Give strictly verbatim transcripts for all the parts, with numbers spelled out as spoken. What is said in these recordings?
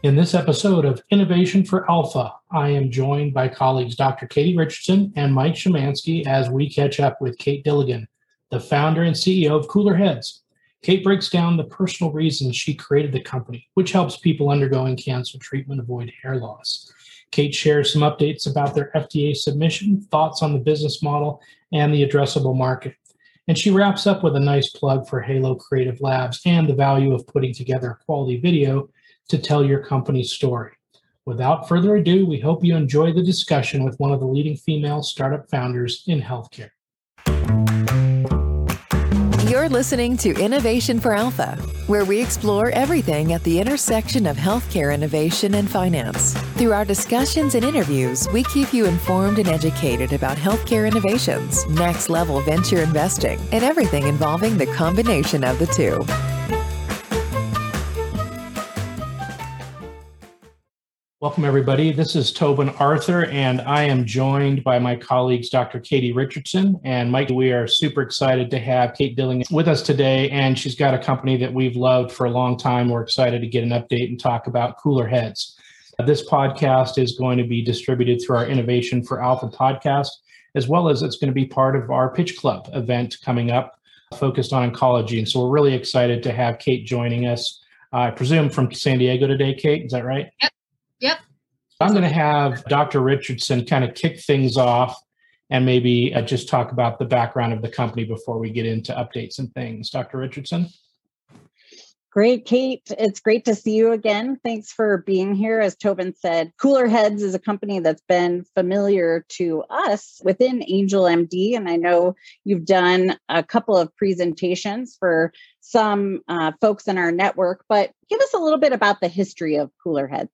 In this episode of Innovation for Alpha, I am joined by colleagues Doctor Katie Richardson and Mike Szymanski as we catch up with Kate Dilligan, the founder and C E O of Cooler Heads. Kate breaks down the personal reasons she created the company, which helps people undergoing cancer treatment avoid hair loss. Kate shares some updates about their F D A submission, thoughts on the business model, and the addressable market. And she wraps up with a nice plug for Halo Creative Labs and the value of putting together a quality video to tell your company's story. Without further ado, we hope you enjoy the discussion with one of the leading female startup founders in healthcare. You're listening to Innovation for Alpha, where we explore everything at the intersection of healthcare innovation and finance. Through our discussions and interviews, we keep you informed and educated about healthcare innovations, next-level venture investing, and everything involving the combination of the two. Welcome, everybody. This is Tobin Arthur, and I am joined by my colleagues, Doctor Katie Richardson and Mike. We are super excited to have Kate Dilligan with us today, and she's got a company that we've loved for a long time. We're excited to get an update and talk about Cooler Heads. This podcast is going to be distributed through our Innovation for Alpha podcast, as well as it's going to be part of our Pitch Club event coming up focused on oncology. And so we're really excited to have Kate joining us, uh, I presume from San Diego today, Kate. Is that right? Yep. Yep. I'm going to have Doctor Richardson kind of kick things off and maybe uh, just talk about the background of the company before we get into updates and things. Doctor Richardson? Great, Kate. It's great to see you again. Thanks for being here. As Tobin said, Cooler Heads is a company that's been familiar to us within Angel M D. And I know you've done a couple of presentations for some uh, folks in our network, but give us a little bit about the history of Cooler Heads.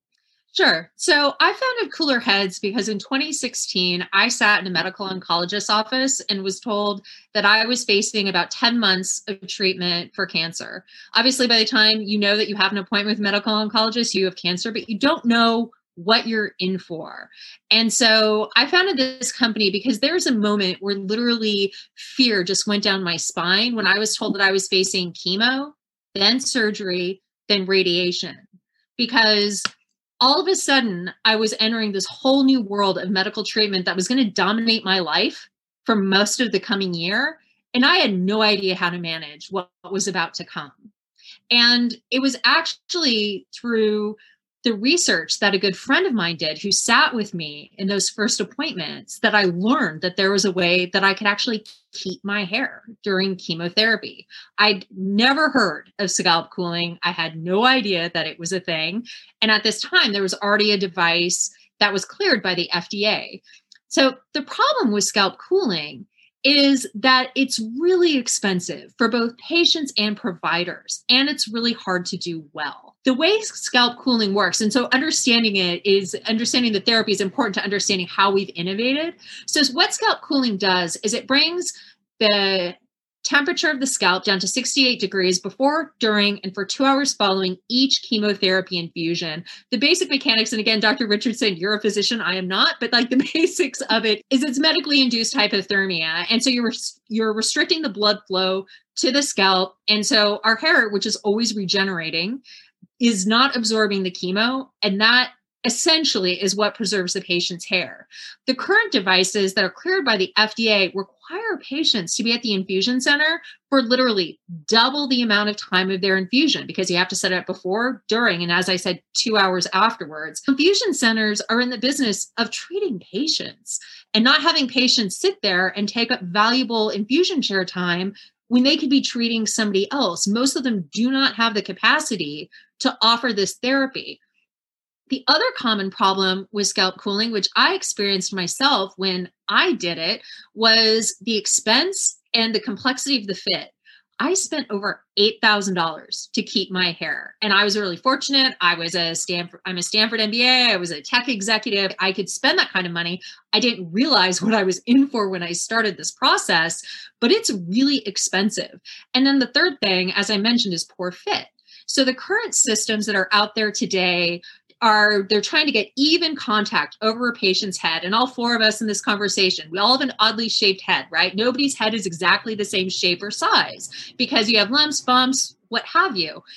Sure. So I founded Cooler Heads because in twenty sixteen, I sat in a medical oncologist's office and was told that I was facing about ten months of treatment for cancer. Obviously, by the time you know that you have an appointment with a medical oncologist, you have cancer, but you don't know what you're in for. And so I founded this company because there's a moment where literally fear just went down my spine when I was told that I was facing chemo, then surgery, then radiation. Because all of a sudden, I was entering this whole new world of medical treatment that was going to dominate my life for most of the coming year. And I had no idea how to manage what was about to come. And it was actually through the research that a good friend of mine did who sat with me in those first appointments that I learned that there was a way that I could actually keep my hair during chemotherapy. I'd never heard of scalp cooling. I had no idea that it was a thing. And at this time, there was already a device that was cleared by the F D A. So the problem with scalp cooling is that it's really expensive for both patients and providers, and it's really hard to do well. The way scalp cooling works, and so understanding it is understanding the therapy is important to understanding how we've innovated. So what scalp cooling does is it brings the temperature of the scalp down to sixty-eight degrees before, during, and for two hours following each chemotherapy infusion. The basic mechanics, and again, Doctor Richardson, you're a physician, I am not, but like the basics of it is it's medically induced hypothermia. And so you're, you're restricting the blood flow to the scalp. And so our hair, which is always regenerating, is not absorbing the chemo. And that essentially is what preserves the patient's hair. The current devices that are cleared by the F D A require patients to be at the infusion center for literally double the amount of time of their infusion because you have to set it up before, during, and as I said, two hours afterwards. Infusion centers are in the business of treating patients and not having patients sit there and take up valuable infusion chair time when they could be treating somebody else. Most of them do not have the capacity to offer this therapy. The other common problem with scalp cooling, which I experienced myself when I did it, was the expense and the complexity of the fit. I spent over eight thousand dollars to keep my hair. And I was really fortunate. I was a Stanford, I'm a Stanford M B A. I was a tech executive. I could spend that kind of money. I didn't realize what I was in for when I started this process, but it's really expensive. And then the third thing, as I mentioned, is poor fit. So the current systems that are out there today are, they're trying to get even contact over a patient's head. And all four of us in this conversation, we all have an oddly shaped head, right? Nobody's head is exactly the same shape or size because you have lumps, bumps, what have you.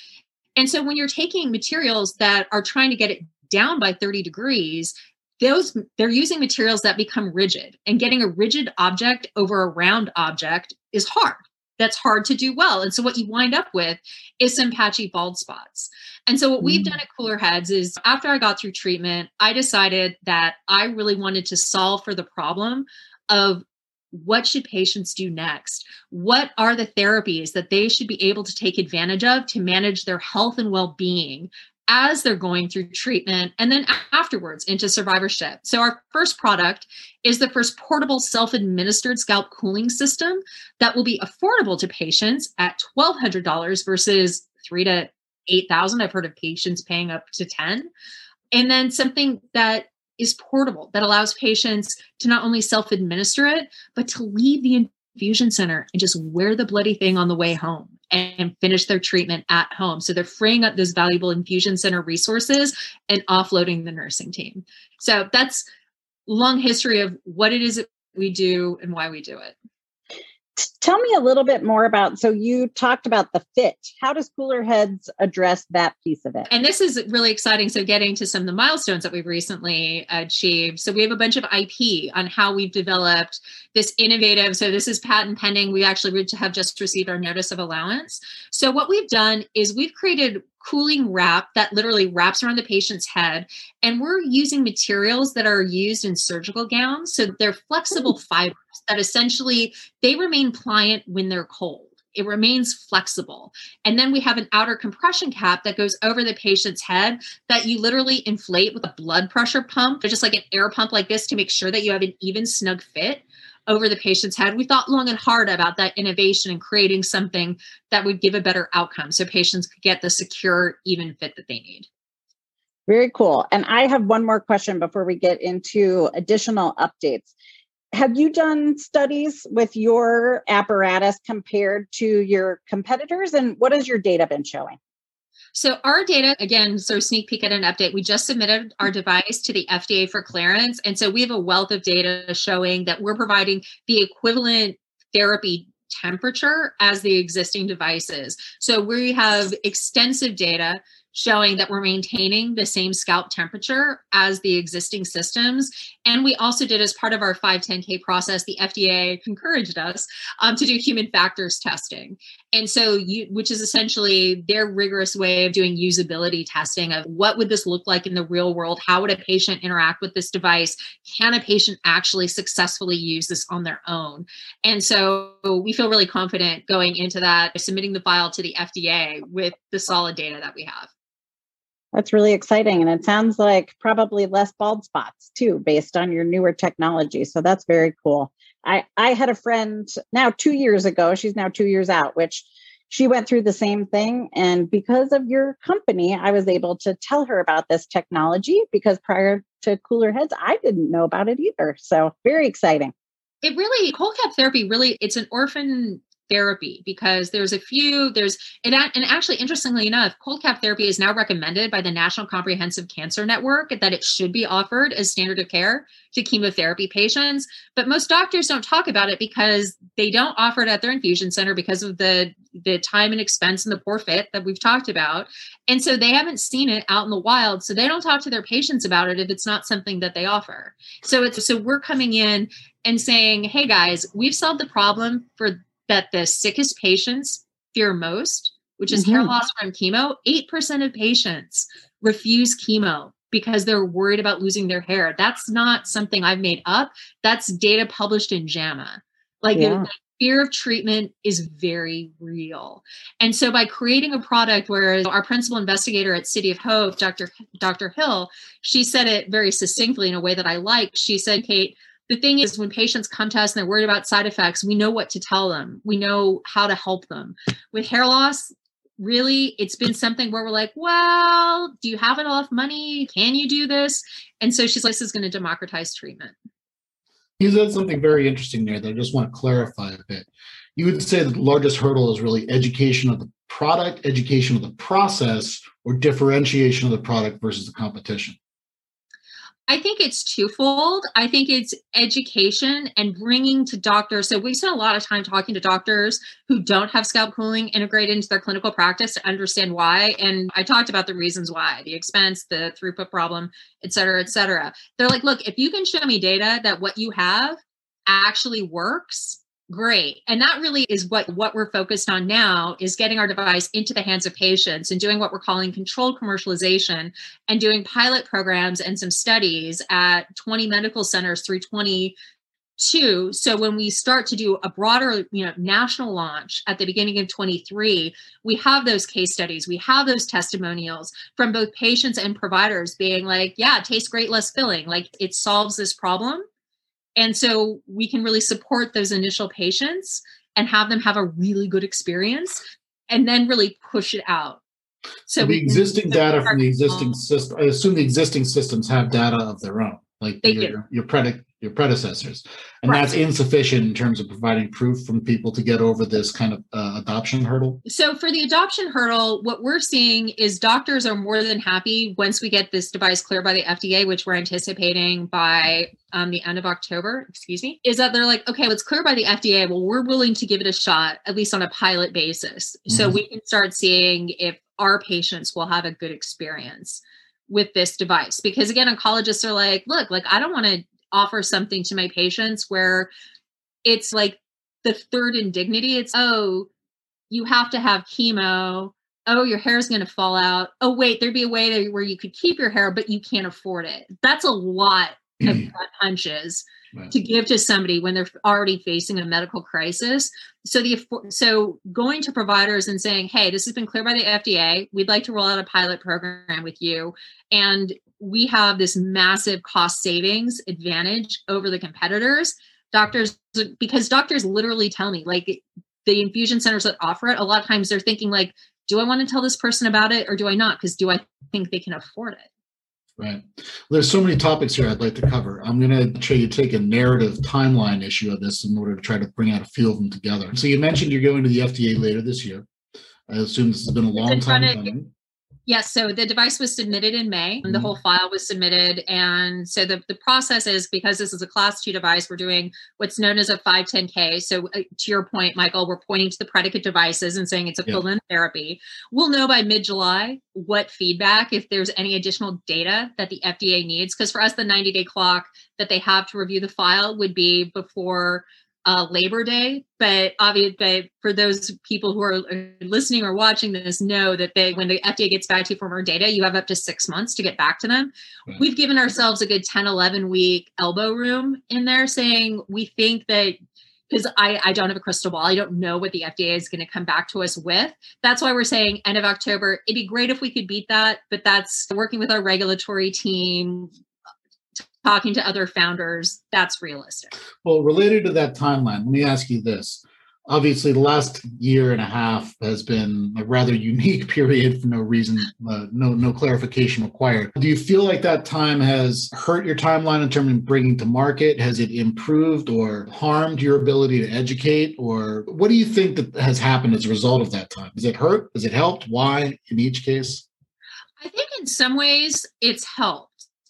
And so when you're taking materials that are trying to get it down by thirty degrees, those they're using materials that become rigid, and getting a rigid object over a round object is hard. That's hard to do well. And so what you wind up with is some patchy bald spots. And so what we've done at Cooler Heads is, after I got through treatment, I decided that I really wanted to solve for the problem of what should patients do next? What are the therapies that they should be able to take advantage of to manage their health and well-being as they're going through treatment and then afterwards into survivorship? So our first product is the first portable self-administered scalp cooling system that will be affordable to patients at twelve hundred dollars versus three to eight thousand. I've heard of patients paying up to ten. And then something that is portable, that allows patients to not only self-administer it, but to leave the infusion center and just wear the bloody thing on the way home and finish their treatment at home. So they're freeing up those valuable infusion center resources and offloading the nursing team. So that's long history of what it is that we do and why we do it. Tell me a little bit more about, so you talked about the fit. How does Cooler Heads address that piece of it? And this is really exciting. So getting to some of the milestones that we've recently achieved. So we have a bunch of I P on how we've developed this innovative, so this is patent pending. We actually have just received our notice of allowance. So what we've done is we've created cooling wrap that literally wraps around the patient's head. And we're using materials that are used in surgical gowns. So they're flexible fibers that essentially, they remain pliant when they're cold. It remains flexible. And then we have an outer compression cap that goes over the patient's head that you literally inflate with a blood pressure pump. They're just like an air pump like this to make sure that you have an even snug fit over the patient's head. We thought long and hard about that innovation and creating something that would give a better outcome so patients could get the secure, even fit that they need. Very cool. And I have one more question before we get into additional updates. Have you done studies with your apparatus compared to your competitors? And what has your data been showing? So our data, again, so sneak peek at an update, we just submitted our device to the F D A for clearance. And so we have a wealth of data showing that we're providing the equivalent therapy temperature as the existing devices. So we have extensive data showing that we're maintaining the same scalp temperature as the existing systems. And we also did, as part of our five ten K process, the F D A encouraged us um, to do human factors testing. And so, you, which is essentially their rigorous way of doing usability testing of what would this look like in the real world? How would a patient interact with this device? Can a patient actually successfully use this on their own? And so we feel really confident going into that, submitting the file to the F D A with the solid data that we have. That's really exciting. And it sounds like probably less bald spots too, based on your newer technology. So that's very cool. I, I had a friend now two years ago, she's now two years out, which she went through the same thing. And because of your company, I was able to tell her about this technology, because prior to Cooler Heads, I didn't know about it either. So very exciting. It really, cold cap therapy, really, it's an orphan therapy because there's a few, there's, and, and actually, interestingly enough, cold cap therapy is now recommended by the National Comprehensive Cancer Network that it should be offered as standard of care to chemotherapy patients. But most doctors don't talk about it because they don't offer it at their infusion center because of the, the time and expense and the poor fit that we've talked about. And so they haven't seen it out in the wild. So they don't talk to their patients about it if it's not something that they offer. So it's, so we're coming in and saying, hey guys, we've solved the problem for that the sickest patients fear most, which is mm-hmm. hair loss from chemo. eight percent of patients refuse chemo because they're worried about losing their hair. That's not something I've made up. That's data published in JAMA. Like yeah. the fear of treatment is very real. And so by creating a product where our principal investigator at City of Hope, Doctor Doctor Hill, she said it very succinctly in a way that I like. She said, Kate, the thing is, when patients come to us and they're worried about side effects, we know what to tell them. We know how to help them. With hair loss, really, it's been something where we're like, well, do you have enough money? Can you do this? And so she's like, this is going to democratize treatment. You said something very interesting there that I just want to clarify a bit. You would say that the largest hurdle is really education of the product, education of the process, or differentiation of the product versus the competition. I think it's twofold. I think it's education and bringing to doctors. So we spend a lot of time talking to doctors who don't have scalp cooling integrated into their clinical practice to understand why. And I talked about the reasons why, the expense, the throughput problem, et cetera, et cetera. They're like, look, if you can show me data that what you have actually works, great. And that really is what, what we're focused on now, is getting our device into the hands of patients and doing what we're calling controlled commercialization and doing pilot programs and some studies at twenty medical centers through twenty-two. So when we start to do a broader, you know, national launch at the beginning of twenty-three, we have those case studies, we have those testimonials from both patients and providers being like, yeah, it tastes great, less filling, like it solves this problem. And so we can really support those initial patients and have them have a really good experience and then really push it out. So the existing data from the existing system, I assume the existing systems have data of their own, like They your, do. your, predic- your predecessors. And Right. that's insufficient in terms of providing proof from people to get over this kind of uh, adoption hurdle. So for the adoption hurdle, what we're seeing is doctors are more than happy once we get this device cleared by the F D A, which we're anticipating by um, the end of October, excuse me, is that they're like, okay, let's clear by the F D A. Well, we're willing to give it a shot, at least on a pilot basis. Mm-hmm. So we can start seeing if our patients will have a good experience with this device. Because again, oncologists are like, look, like I don't want to offer something to my patients where it's like the third indignity. It's, oh, you have to have chemo. Oh, your hair is going to fall out. Oh, wait, there'd be a way that, where you could keep your hair, but you can't afford it. That's a lot of gut punches right. to give to somebody when they're already facing a medical crisis. So the so going to providers and saying, hey, this has been cleared by the F D A. We'd like to roll out a pilot program with you. And we have this massive cost savings advantage over the competitors. Doctors, because doctors literally tell me, like the infusion centers that offer it, a lot of times they're thinking like, do I want to tell this person about it or do I not? Because do I think they can afford it? Right. Well, there's so many topics here I'd like to cover. I'm going to try to take a narrative timeline issue of this in order to try to bring out a few of them together. So you mentioned you're going to the F D A later this year. I assume this has been a long time coming. Yes. So the device was submitted in May. Mm-hmm. The whole file was submitted. And so the, the process is, because this is a class two device, we're doing what's known as a five ten K. So uh, to your point, Michael, we're pointing to the predicate devices and saying it's equivalent yeah. therapy. We'll know by mid-July what feedback, if there's any additional data that the F D A needs. Because for us, the ninety-day clock that they have to review the file would be before Uh, Labor Day, but obviously, but for those people who are listening or watching this, know that they, when the F D A gets back to you for more data, you have up to six months to get back to them. Right. We've given ourselves a good ten, eleven week elbow room in there, saying we think that, because I, I don't have a crystal ball, I don't know what the F D A is going to come back to us with. That's why we're saying end of October. It'd be great if we could beat that, but that's working with our regulatory team, talking to other founders, that's realistic. Well, related to that timeline, let me ask you this. Obviously, the last year and a half has been a rather unique period for no reason, uh, no no clarification required. Do you feel like that time has hurt your timeline in terms of bringing to market? Has it improved or harmed your ability to educate? Or what do you think that has happened as a result of that time? Has it hurt? Has it helped? Why in each case? I think in some ways it's helped.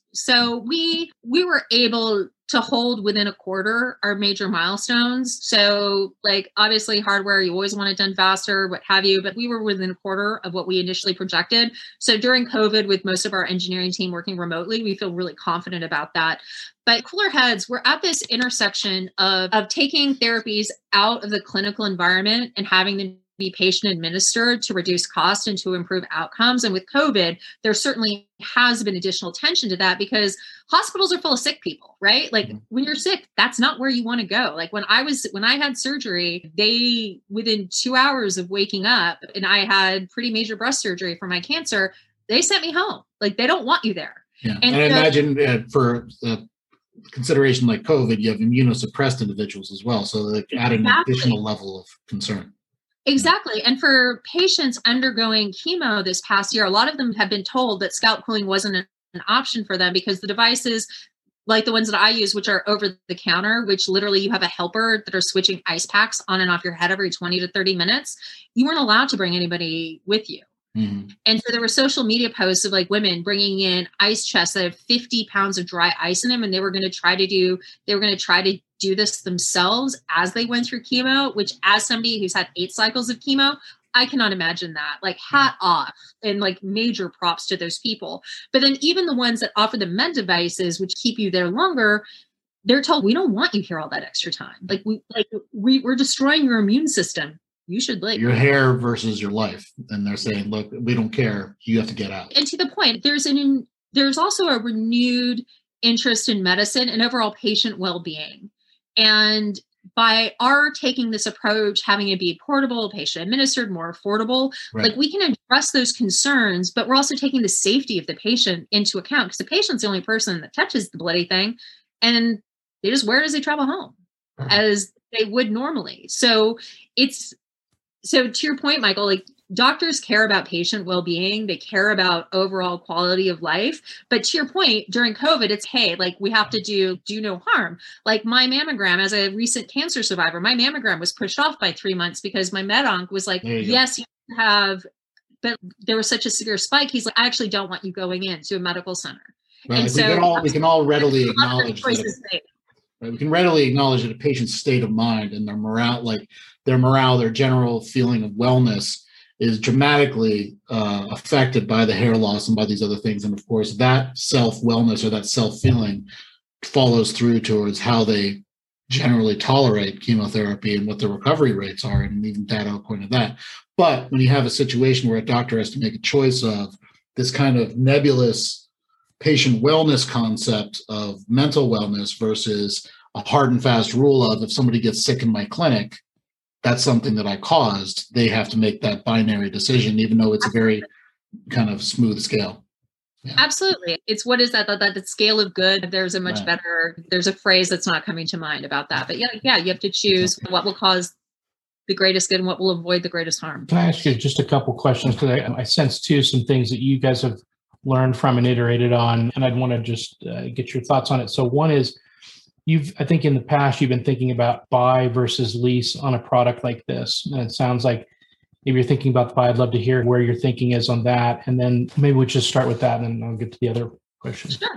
So we we were able to hold within a quarter our major milestones. So like obviously hardware, you always want it done faster, what have you, but we were within a quarter of what we initially projected. So during COVID, with most of our engineering team working remotely, we feel really confident about that. But Cooler Heads, we're at this intersection of, of taking therapies out of the clinical environment and having them be patient administered to reduce cost and to improve outcomes. And with COVID, there certainly has been additional tension to that because hospitals are full of sick people, right? Like mm-hmm. when you're sick, that's not where you want to go. Like when I was, when I had surgery, they, within two hours of waking up, and I had pretty major breast surgery for my cancer, they sent me home. Like they don't want you there. Yeah. And, and I so, imagine uh, for uh, consideration like COVID, you have immunosuppressed individuals as well. So like add an exactly. additional level of concern. Exactly. And for patients undergoing chemo this past year, a lot of them have been told that scalp cooling wasn't an option for them because the devices like the ones that I use, which are over the counter, which literally you have a helper that are switching ice packs on and off your head every twenty to thirty minutes. You weren't allowed to bring anybody with you. Mm-hmm. And so there were social media posts of like women bringing in ice chests that have fifty pounds of dry ice in them. And they were going to try to do, they were going to try to do this themselves as they went through chemo, which as somebody who's had eight cycles of chemo, I cannot imagine that. Like hat off and like major props to those people. But then even the ones that offer the med devices, which keep you there longer, they're told, we don't want you here all that extra time. Like we, like we, we're destroying your immune system. You should live. Your hair versus your life. And they're saying, look, we don't care. You have to get out. And to the point, there's an, there's also a renewed interest in medicine and overall patient well-being. And by our taking this approach, having it be portable, patient administered, more affordable, Right. like we can address those concerns, but we're also taking the safety of the patient into account because the patient's the only person that touches the bloody thing. And they just wear it as they travel home Right. as they would normally. So it's, so to your point, Michael, like doctors care about patient well-being. They care about overall quality of life. But to your point, during COVID, it's, hey, like we have to do, do no harm. Like my mammogram as a recent cancer survivor, my mammogram was pushed off by three months because my med onc was like, There you go. yes, you have, but there was such a severe spike. He's like, I actually don't want you going into a medical center. Right. And we so can all we can all readily lots of acknowledge that. choices made. Right? We can readily acknowledge that a patient's state of mind and their morale, like their morale, their general feeling of wellness, is dramatically uh, affected by the hair loss and by these other things. And of course, that self-wellness or that self-feeling follows through towards how they generally tolerate chemotherapy and what the recovery rates are, and even data pointed that. But when you have a situation where a doctor has to make a choice of this kind of nebulous patient wellness concept of mental wellness versus a hard and fast rule of if somebody gets sick in my clinic, that's something that I caused, they have to make that binary decision, even though it's a very kind of smooth scale. Yeah. Absolutely. It's what is that, that, that the scale of good. There's a much Right. better, there's a phrase that's not coming to mind about that. But yeah, yeah, you have to choose what will cause the greatest good and what will avoid the greatest harm. Can I ask you just a couple questions? Because I, I sense too some things that you guys have learned from and iterated on, and I'd want to just uh, get your thoughts on it. So one is, you've, I think in the past, you've been thinking about buy versus lease on a product like this. And it sounds like if you're thinking about the buy, I'd love to hear where your thinking is on that. And then maybe we'll just start with that and then I'll get to the other questions. Sure.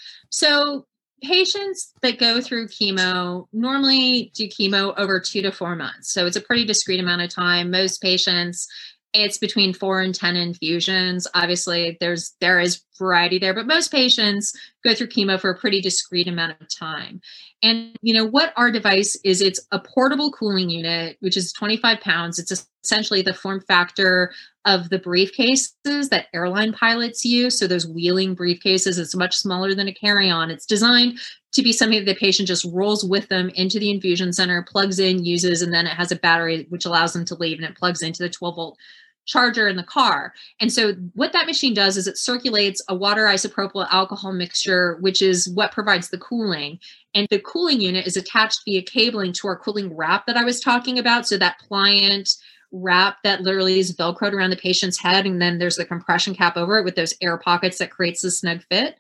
So patients that go through chemo normally do chemo over two to four months. So it's a pretty discrete amount of time. Most patients, it's between four and ten infusions. Obviously, there's there is variety there, but most patients go through chemo for a pretty discrete amount of time. And you know what our device is? It's a portable cooling unit, which is twenty-five pounds. It's essentially the form factor of the briefcases that airline pilots use. So those wheeling briefcases, it's much smaller than a carry-on. It's designed to be something that the patient just rolls with them into the infusion center, plugs in, uses, and then it has a battery which allows them to leave, and it plugs into the twelve volt charger in the car. And so what that machine does is it circulates a water isopropyl alcohol mixture, which is what provides the cooling. And the cooling unit is attached via cabling to our cooling wrap that I was talking about. So that pliant wrap that literally is Velcroed around the patient's head. And then there's the compression cap over it with those air pockets that creates the snug fit.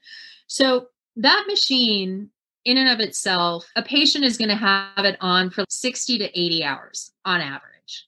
So that machine in and of itself, a patient is going to have it on for sixty to eighty hours on average.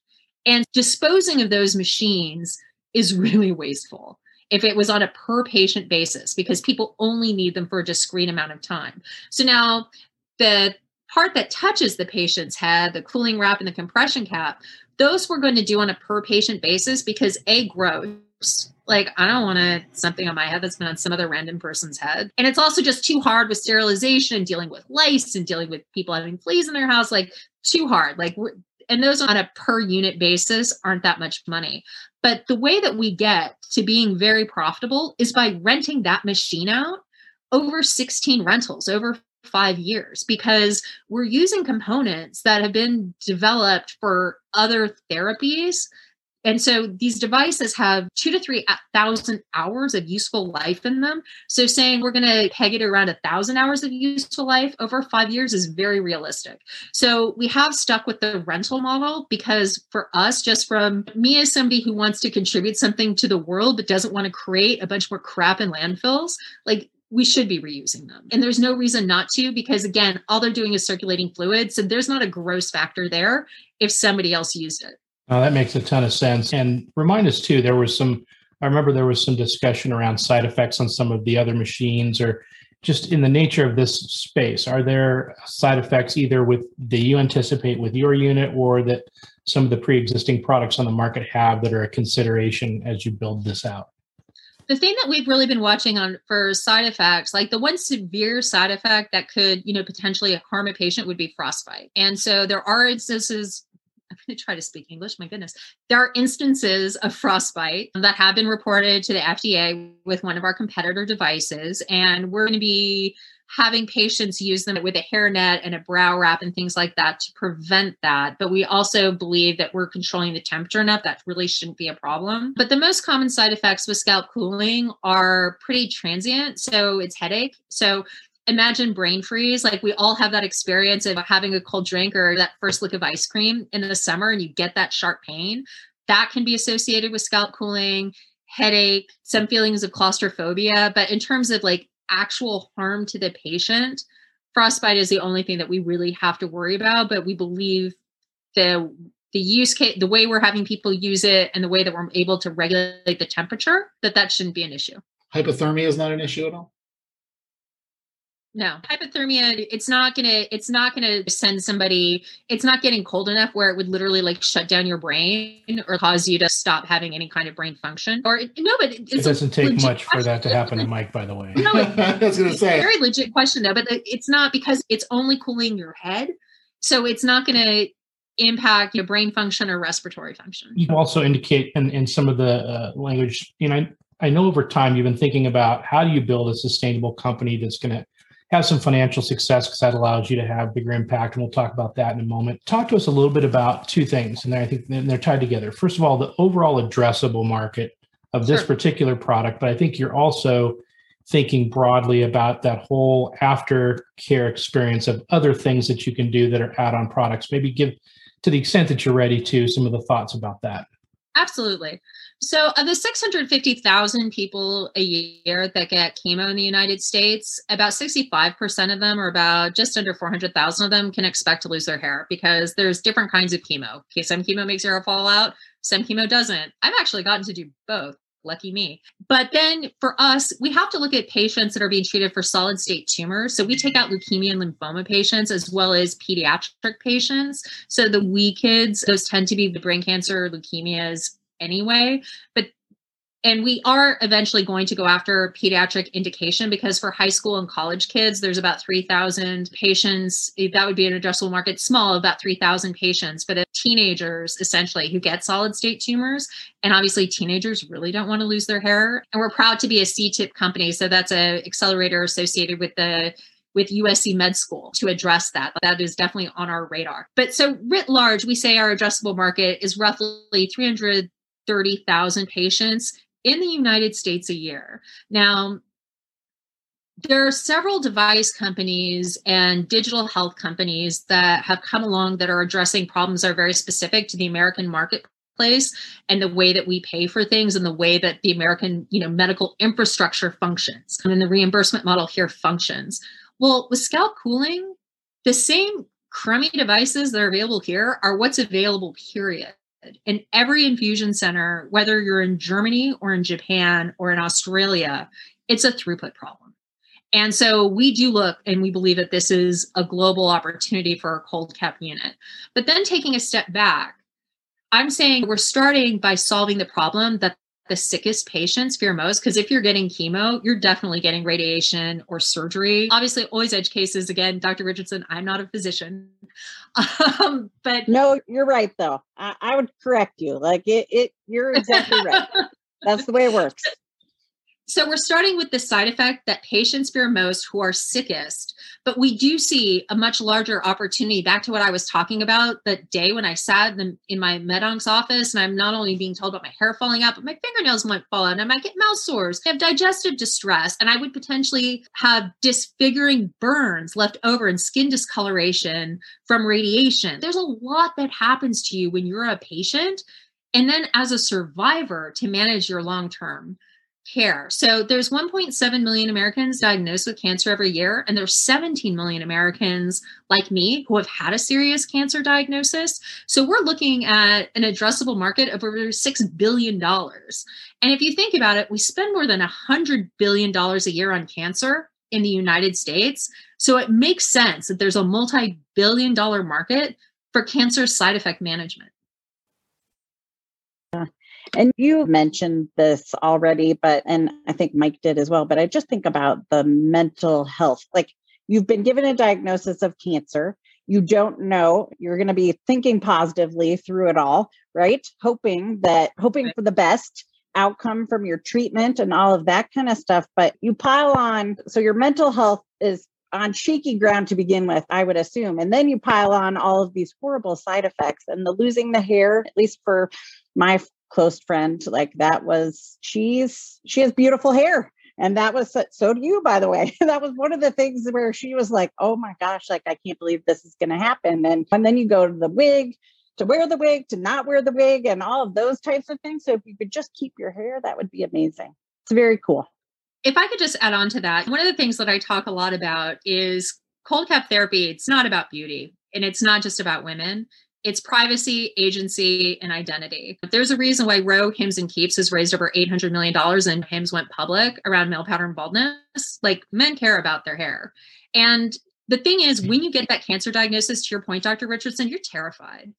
And disposing of those machines is really wasteful if it was on a per patient basis, because people only need them for a discrete amount of time. So now the part that touches the patient's head, the cooling wrap and the compression cap, those we're going to do on a per patient basis because A, gross. Like, I don't want to something on my head that's been on some other random person's head. And it's also just too hard with sterilization and dealing with lice and dealing with people having fleas in their house, like too hard. Like, we're, and those on a per unit basis aren't that much money. But the way that we get to being very profitable is by renting that machine out over sixteen rentals, over five years, because we're using components that have been developed for other therapies. And so these devices have two to three thousand hours of useful life in them. So saying we're going to peg it around a thousand hours of useful life over five years is very realistic. So we have stuck with the rental model because for us, just from me as somebody who wants to contribute something to the world, but doesn't want to create a bunch more crap in landfills, like we should be reusing them. And there's no reason not to, because again, all they're doing is circulating fluid. So there's not a gross factor there if somebody else used it. Uh, that makes a ton of sense. And remind us too, there was some, I remember there was some discussion around side effects on some of the other machines, or just in the nature of this space. Are there side effects either with that you anticipate with your unit, or that some of the pre-existing products on the market have that are a consideration as you build this out? The thing that we've really been watching on for side effects, like the one severe side effect that could, you know, potentially harm a patient would be frostbite. And so there are instances, I'm going to try to speak English, my goodness. There are instances of frostbite that have been reported to the F D A with one of our competitor devices. And we're going to be having patients use them with a hairnet and a brow wrap and things like that to prevent that. But we also believe that we're controlling the temperature enough that really shouldn't be a problem. But the most common side effects with scalp cooling are pretty transient. So it's headache. So imagine brain freeze. Like we all have that experience of having a cold drink or that first lick of ice cream in the summer and you get that sharp pain. That can be associated with scalp cooling, headache, some feelings of claustrophobia. But in terms of like actual harm to the patient, frostbite is the only thing that we really have to worry about. But we believe the the use case, the way we're having people use it and the way that we're able to regulate the temperature, that that shouldn't be an issue. Hypothermia is not an issue at all? No, hypothermia, it's not going to, it's not going to send somebody, it's not getting cold enough where it would literally like shut down your brain or cause you to stop having any kind of brain function. Or no, but it's it doesn't take much question. for that to happen to Mike, by the way. No, it, I was going to say. It's a very legit question though, but it's not, because it's only cooling your head. So it's not going to impact your brain function or respiratory function. You also indicate in, in some of the uh, language, you know, I, I know over time you've been thinking about how do you build a sustainable company that's going to have some financial success, because that allows you to have bigger impact. And we'll talk about that in a moment. Talk to us a little bit about two things, and I think they're tied together. First of all, the overall addressable market of this Sure. particular product, but I think you're also thinking broadly about that whole aftercare experience of other things that you can do that are add-on products. Maybe give, to the extent that you're ready to, some of the thoughts about that. Absolutely. So of the six hundred fifty thousand people a year that get chemo in the United States, about sixty-five percent of them, or about just under four hundred thousand of them, can expect to lose their hair, because there's different kinds of chemo. Okay, some chemo makes your hair fall out, some chemo doesn't. I've actually gotten to do both. Lucky me. But then for us, we have to look at patients that are being treated for solid state tumors. So we take out leukemia and lymphoma patients as well as pediatric patients. So the wee kids, those tend to be the brain cancer, leukemias anyway. But and we are eventually going to go after pediatric indication, because for high school and college kids, there's about three thousand patients. That would be an addressable market, small, about three thousand patients. But teenagers, essentially, who get solid state tumors, and obviously teenagers really don't want to lose their hair. And we're proud to be a C T I P company. So that's an accelerator associated with the with U S C Med School to address that. That is definitely on our radar. But so writ large, we say our addressable market is roughly three hundred thirty thousand patients in the United States a year. Now, there are several device companies and digital health companies that have come along that are addressing problems that are very specific to the American marketplace and the way that we pay for things and the way that the American, you know, medical infrastructure functions and the reimbursement model here functions. Well, with scalp cooling, the same crummy devices that are available here are what's available, period. In every infusion center, whether you're in Germany or in Japan or in Australia, it's a throughput problem. And so we do look and we believe that this is a global opportunity for our cold cap unit. But then taking a step back, I'm saying we're starting by solving the problem that the sickest patients fear most, because if you're getting chemo, you're definitely getting radiation or surgery. Obviously, always edge cases. Again, Doctor Richardson, I'm not a physician. Um, but no, you're right, though. I, I would correct you. Like it, it you're exactly right. That's the way it works. So we're starting with the side effect that patients fear most who are sickest, but we do see a much larger opportunity. Back to what I was talking about that day when I sat in, in my med-oncs office, and I'm not only being told about my hair falling out, but my fingernails might fall out and I might get mouth sores. I have digestive distress, and I would potentially have disfiguring burns left over and skin discoloration from radiation. There's a lot that happens to you when you're a patient. And then as a survivor, to manage your long-term care. So there's one point seven million Americans diagnosed with cancer every year, and there's seventeen million Americans like me who have had a serious cancer diagnosis. So we're looking at an addressable market of over six billion dollars. And if you think about it, we spend more than one hundred billion dollars a year on cancer in the United States. So it makes sense that there's a multi-billion dollar market for cancer side effect management. And you mentioned this already, but, and I think Mike did as well, but I just think about the mental health. Like, you've been given a diagnosis of cancer. You don't know, you're going to be thinking positively through it all, right? Hoping that, hoping for the best outcome from your treatment and all of that kind of stuff. But you pile on, so your mental health is on shaky ground to begin with, I would assume. And then you pile on all of these horrible side effects, and the losing the hair, at least for my close friend, like that was, she's, she has beautiful hair. And that was, so do you, by the way. That was one of the things where she was like, oh my gosh, like, I can't believe this is going to happen. And, and then you go to the wig, to wear the wig, to not wear the wig, and all of those types of things. So if you could just keep your hair, that would be amazing. It's very cool. If I could just add on to that, one of the things that I talk a lot about is cold cap therapy. It's not about beauty, and it's not just about women. It's privacy, agency, and identity. There's a reason why Roe, Hims, and Keeps has raised over eight hundred million dollars, and Hims went public around male pattern baldness. Like, men care about their hair. And the thing is, when you get that cancer diagnosis, to your point, Doctor Richardson, you're terrified.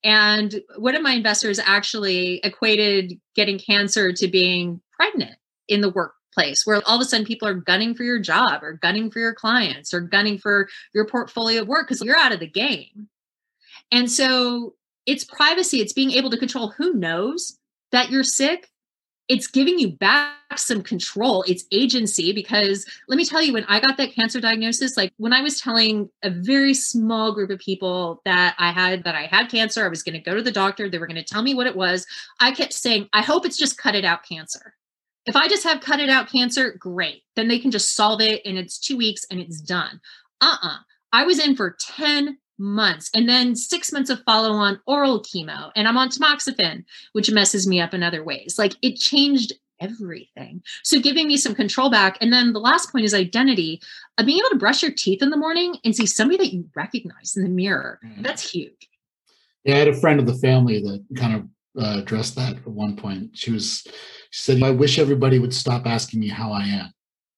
And one of my investors actually equated getting cancer to being pregnant in the workplace, where all of a sudden people are gunning for your job, or gunning for your clients, or gunning for your portfolio of work because you're out of the game. And so it's privacy. It's being able to control who knows that you're sick. It's giving you back some control. It's agency, because let me tell you, when I got that cancer diagnosis, like when I was telling a very small group of people that I had, that I had cancer, I was going to go to the doctor, they were going to tell me what it was. I kept saying, I hope it's just cut it out cancer. If I just have cut it out cancer, great. Then they can just solve it and it's two weeks and it's done. Uh-uh. I was in for ten months, and then six months of follow-on oral chemo, and I'm on tamoxifen, which messes me up in other ways. Like, it changed everything. So giving me some control back. And then the last point is identity. Uh, being able to brush your teeth in the morning and see somebody that you recognize in the mirror. Mm. That's huge. Yeah, I had a friend of the family that kind of uh, addressed that at one point. She was, she said, I wish everybody would stop asking me how I am.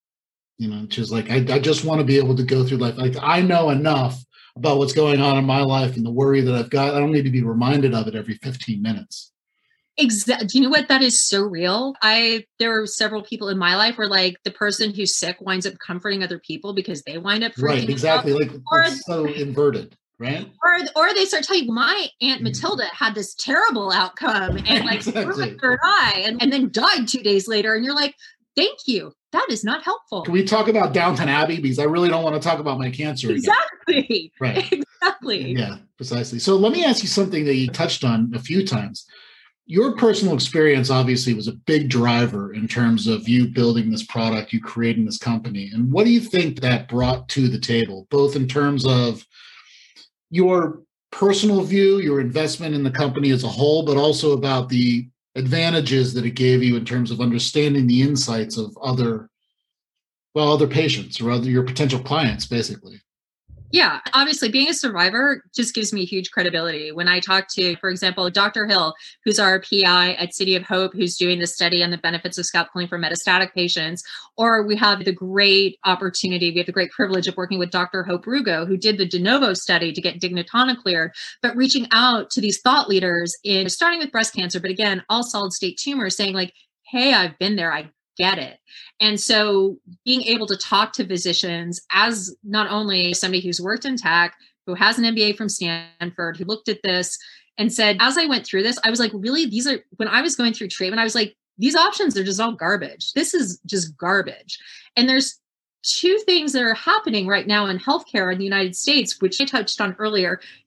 You know, she was like, I, I just want to be able to go through life. Like, I know enough about what's going on in my life and the worry that I've got. I don't need to be reminded of it every fifteen minutes. Exactly. Do you know what? That is so real. I, there were several people in my life where, like, the person who's sick winds up comforting other people because they wind up freaking right. Exactly. out. Like, or, it's so inverted. Right. Or, or they start telling you, my Aunt Matilda had this terrible outcome and like exactly. her eye and, and then died two days later. And you're like, thank you. That is not helpful. Can we talk about Downton Abbey? Because I really don't want to talk about my cancer again. Exactly. Right. Exactly. Yeah, precisely. So let me ask you something that you touched on a few times. Your personal experience obviously was a big driver in terms of you building this product, you creating this company. And what do you think that brought to the table, both in terms of your personal view, your investment in the company as a whole, but also about the advantages that it gave you in terms of understanding the insights of other, well, other patients or other your potential clients, basically? Yeah, obviously being a survivor just gives me huge credibility. When I talk to, for example, Doctor Hill, who's our P I at City of Hope, who's doing the study on the benefits of scalp cooling for metastatic patients, or we have the great opportunity, we have the great privilege of working with Doctor Hope Rugo, who did the de novo study to get Dignitana cleared, but reaching out to these thought leaders in starting with breast cancer, but again, all solid state tumors, saying like, hey, I've been there, I get it. And so being able to talk to physicians as not only somebody who's worked in tech, who has an M B A from Stanford, who looked at this and said, as I went through this, I was like, really, these are, when I was going through treatment, I was like, these options are just all garbage. This is just garbage. And there's two things that are happening right now in healthcare in the United States, which I touched on earlier.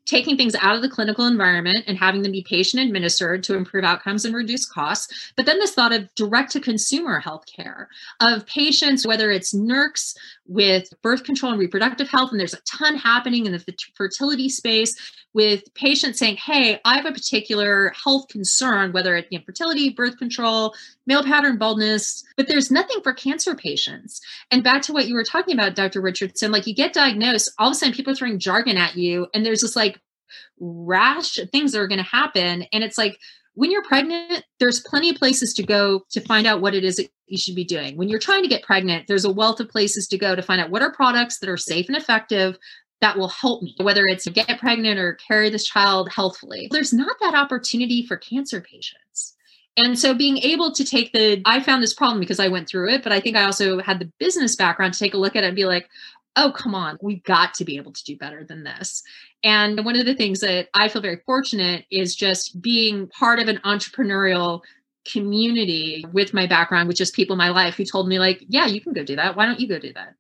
taking things out of the clinical environment and having them be patient administered to improve outcomes and reduce costs. But then this thought of direct to consumer healthcare of patients, whether it's N E R Cs with birth control and reproductive health, and there's a ton happening in the fertility space with patients saying, hey, I have a particular health concern, whether it's infertility, birth control, male pattern baldness, but there's nothing for cancer patients. And back to what you were talking about, Doctor Richardson, like you get diagnosed, all of a sudden people are throwing jargon at you, and there's this like rash things that are going to happen. And it's like, when you're pregnant, there's plenty of places to go to find out what it is that you should be doing. When you're trying to get pregnant, there's a wealth of places to go to find out what are products that are safe and effective that will help me, whether it's to get pregnant or carry this child healthfully. There's not that opportunity for cancer patients. And so being able to take the, I found this problem because I went through it, but I think I also had the business background to take a look at it and be like, oh, come on, we've got to be able to do better than this. And one of the things that I feel very fortunate is just being part of an entrepreneurial community with my background, with just people in my life who told me like, yeah, you can go do that. Why don't you go do that?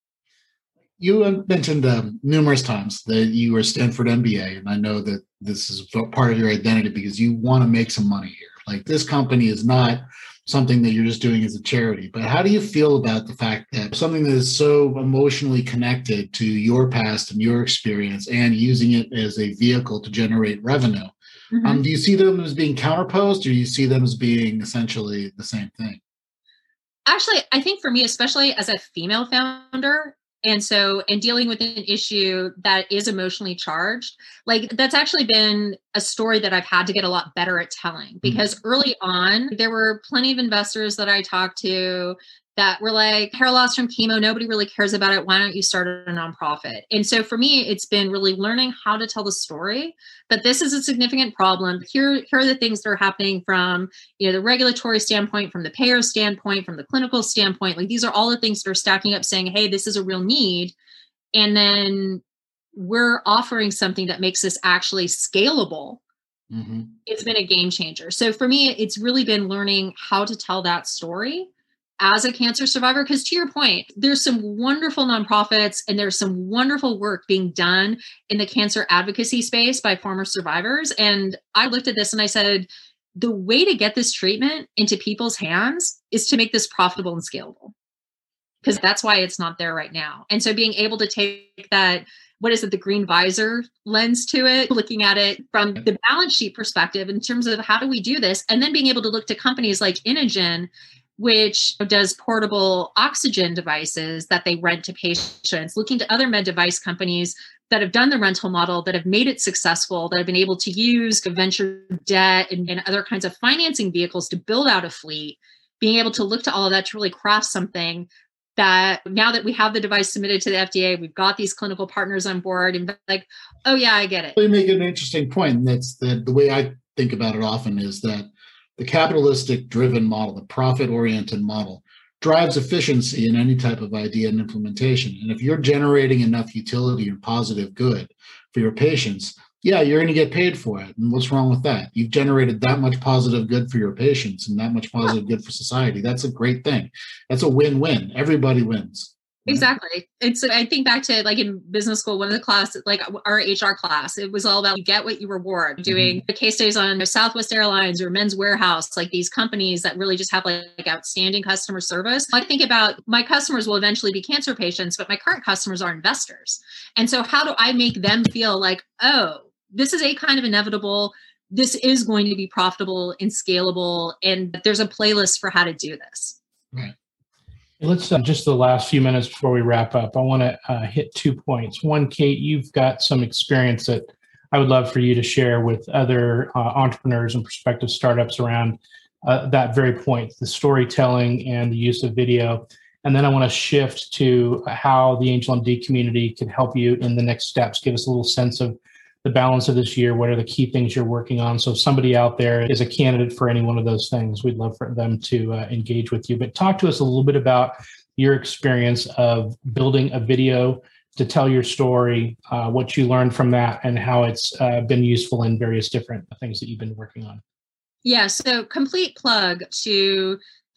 You have mentioned um, numerous times that you were a Stanford M B A, and I know that this is part of your identity because you want to make some money here. Like this company is not something that you're just doing as a charity. But how do you feel about the fact that something that is so emotionally connected to your past and your experience and using it as a vehicle to generate revenue? Mm-hmm. Um, do you see them as being counterposed, or do you see them as being essentially the same thing? Actually, I think for me, especially as a female founder, and so, in dealing with an issue that is emotionally charged, like that's actually been a story that I've had to get a lot better at telling, because mm-hmm. early on, there were plenty of investors that I talked to that were like, hair loss from chemo, nobody really cares about it. Why don't you start a nonprofit? And so for me, it's been really learning how to tell the story that this is a significant problem. Here, here are the things that are happening from, you know, the regulatory standpoint, from the payer standpoint, from the clinical standpoint. Like these are all the things that are stacking up saying, hey, this is a real need. And then we're offering something that makes this actually scalable. Mm-hmm. It's been a game changer. So for me, it's really been learning how to tell that story as a cancer survivor, because to your point, there's some wonderful nonprofits and there's some wonderful work being done in the cancer advocacy space by former survivors. And I looked at this and I said, the way to get this treatment into people's hands is to make this profitable and scalable, because that's why it's not there right now. And so being able to take that, what is it, the green visor lens to it, looking at it from the balance sheet perspective in terms of how do we do this, and then being able to look to companies like Inogen, which does portable oxygen devices that they rent to patients, looking to other med device companies that have done the rental model, that have made it successful, that have been able to use venture debt and, and other kinds of financing vehicles to build out a fleet, being able to look to all of that to really craft something that now that we have the device submitted to the F D A, we've got these clinical partners on board and like, oh yeah, I get it. You make an interesting point. And that's the, the way I think about it often is that the capitalistic driven model, the profit oriented model, drives efficiency in any type of idea and implementation. And if you're generating enough utility and positive good for your patients, yeah, you're going to get paid for it. And what's wrong with that? You've generated that much positive good for your patients and that much positive good for society. That's a great thing. That's a win-win. Everybody wins. Exactly. It's, I think back to like in business school, one of the classes, like our H R class, it was all about you get what you reward, doing mm-hmm. the case studies on Southwest Airlines or Men's Warehouse, like these companies that really just have like, like outstanding customer service. I think about my customers will eventually be cancer patients, but my current customers are investors. And so how do I make them feel like, oh, this is a kind of inevitable, this is going to be profitable and scalable, and there's a playlist for how to do this. Right. Let's uh, just the last few minutes before we wrap up, I want to uh, hit two points. One, Kate, you've got some experience that I would love for you to share with other uh, entrepreneurs and prospective startups around uh, that very point, the storytelling and the use of video. And then I want to shift to how the Angel M D community can help you in the next steps. Give us a little sense of the balance of this year. What are the key things you're working on? So if somebody out there is a candidate for any one of those things, we'd love for them to uh, engage with you. But talk to us a little bit about your experience of building a video to tell your story, uh, what you learned from that, and how it's uh, been useful in various different things that you've been working on. Yeah, so complete plug to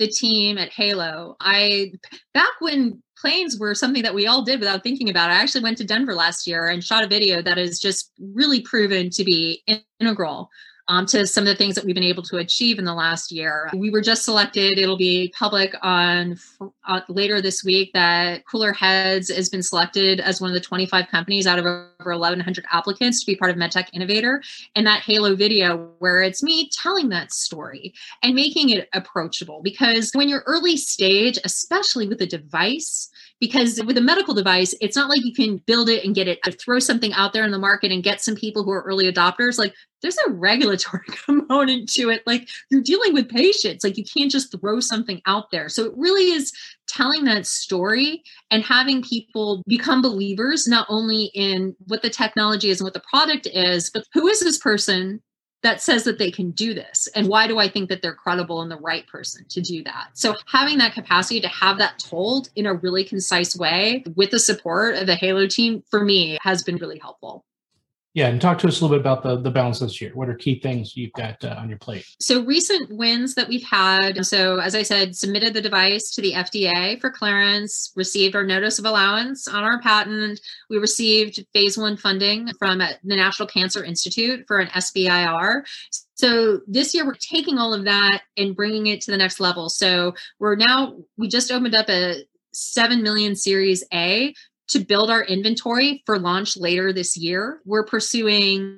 the team at Halo. I back when planes were something that we all did without thinking about it, I actually went to Denver last year and shot a video that is just really proven to be integral Um, to some of the things that we've been able to achieve in the last year. We were just selected. It'll be public on uh, later this week that Cooler Heads has been selected as one of the twenty-five companies out of over eleven hundred applicants to be part of MedTech Innovator. And that Halo video where it's me telling that story and making it approachable, because when you're early stage, especially with a device, because with a medical device, it's not like you can build it and get it, throw something out there in the market and get some people who are early adopters. Like, there's a regulatory component to it. Like, you're dealing with patients. Like, you can't just throw something out there. So it really is telling that story and having people become believers, not only in what the technology is and what the product is, but who is this person that says that they can do this? And why do I think that they're credible and the right person to do that? So having that capacity to have that told in a really concise way with the support of the Halo team, for me, has been really helpful. Yeah, and talk to us a little bit about the, the balance this year. What are key things you've got uh, on your plate? So recent wins that we've had. So as I said, submitted the device to the F D A for clearance, received our notice of allowance on our patent. We received phase one funding from the National Cancer Institute for an S B I R. So this year we're taking all of that and bringing it to the next level. So we're now, we just opened up a seven million Series A to build our inventory for launch later this year. We're pursuing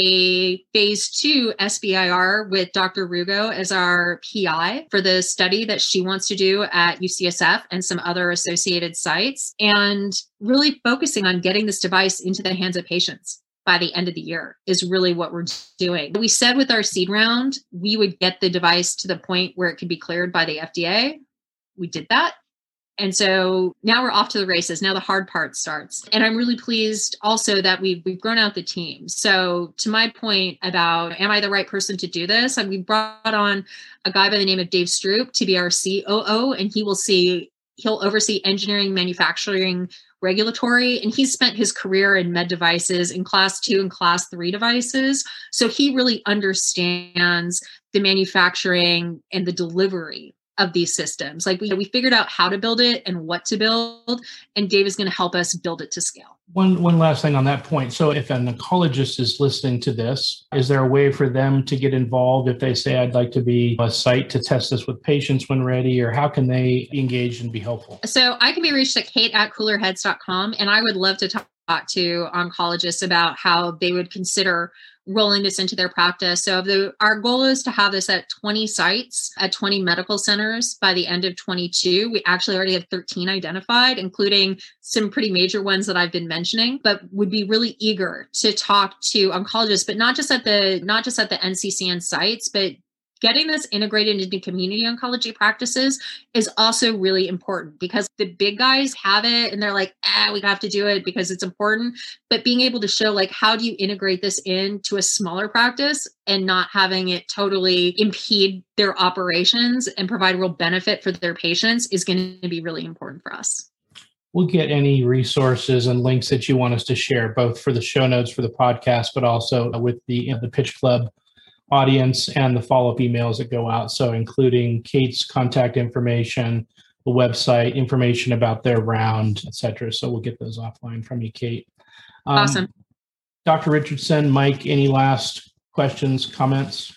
a phase two S B I R with Doctor Rugo as our P I for the study that she wants to do at U C S F and some other associated sites, and really focusing on getting this device into the hands of patients by the end of the year is really what we're doing. We said with our seed round, we would get the device to the point where it could be cleared by the F D A. We did that. And so now we're off to the races. Now the hard part starts. And I'm really pleased also that we've, we've grown out the team. So to my point about, am I the right person to do this? And we brought on a guy by the name of Dave Stroop to be our C O O, and he will see, he'll oversee engineering, manufacturing, regulatory, and he's spent his career in med devices, in class two and class three devices. So he really understands the manufacturing and the delivery of these systems. Like we, we figured out how to build it and what to build, and Dave is going to help us build it to scale. One one last thing on that point. So if an oncologist is listening to this, is there a way for them to get involved if they say, I'd like to be a site to test this with patients when ready, or how can they engage and be helpful? So I can be reached at kate at cooler heads dot com, and I would love to talk to oncologists about how they would consider rolling this into their practice. So the, our goal is to have this at twenty sites, at twenty medical centers by the end of twenty-two. We actually already have thirteen identified, including some pretty major ones that I've been mentioning, but would be really eager to talk to oncologists, but not just at the, not just at the N C C N sites, but getting this integrated into community oncology practices is also really important, because the big guys have it and they're like, ah, we have to do it because it's important. But being able to show, like, how do you integrate this into a smaller practice and not having it totally impede their operations and provide real benefit for their patients is going to be really important for us. We'll get any resources and links that you want us to share, both for the show notes for the podcast, but also with the, you know, the Pitch Club audience and the follow-up emails that go out. So including Kate's contact information, the website, information about their round, et cetera. So we'll get those offline from you, Kate. Um, awesome. Doctor Richardson, Mike, any last questions, comments?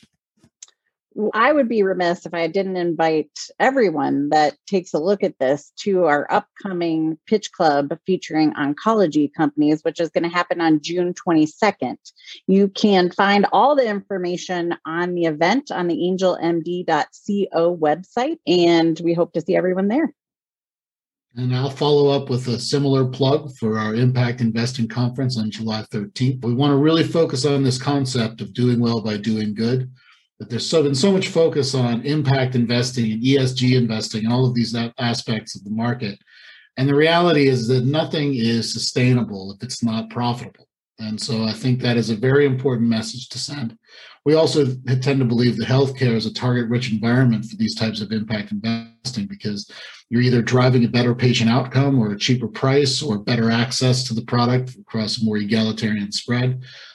I would be remiss if I didn't invite everyone that takes a look at this to our upcoming Pitch Club featuring oncology companies, which is going to happen on June twenty-second. You can find all the information on the event on the angel m d dot co website, and we hope to see everyone there. And I'll follow up with a similar plug for our Impact Investing Conference on July thirteenth. We want to really focus on this concept of doing well by doing good. That there's so been so much focus on impact investing and E S G investing and all of these aspects of the market. And the reality is that nothing is sustainable if it's not profitable. And so I think that is a very important message to send. We also tend to believe that healthcare is a target-rich environment for these types of impact investing, because you're either driving a better patient outcome or a cheaper price or better access to the product across a more egalitarian spread.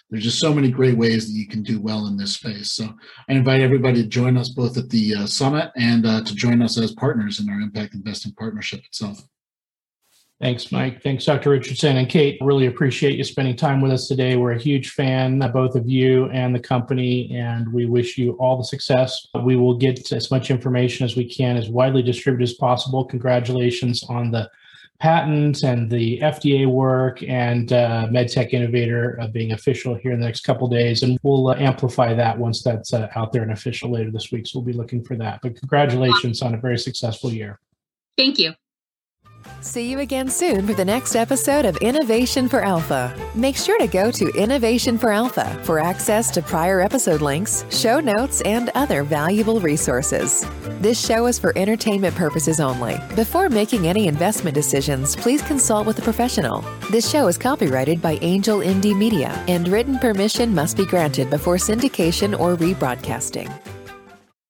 there's just so many great ways that you can do well in this space. So I invite everybody to join us both at the uh, summit and uh, to join us as partners in our Impact Investing Partnership itself. Thanks, Mike. Thanks, Doctor Richardson. And Kate, really appreciate you spending time with us today. We're a huge fan, both of you and the company, and we wish you all the success. We will get as much information as we can, as widely distributed as possible. Congratulations on the patent and the F D A work and uh, MedTech Innovator uh, being official here in the next couple of days. And we'll uh, amplify that once that's uh, out there and official later this week. So we'll be looking for that. But congratulations on a very successful year. Thank you. See you again soon for the next episode of Innovation for Alpha. Make sure to go to Innovation for Alpha for access to prior episode links, show notes, and other valuable resources. This show is for entertainment purposes only. Before making any investment decisions, please consult with a professional. This show is copyrighted by Angel M D Media, and written permission must be granted before syndication or rebroadcasting.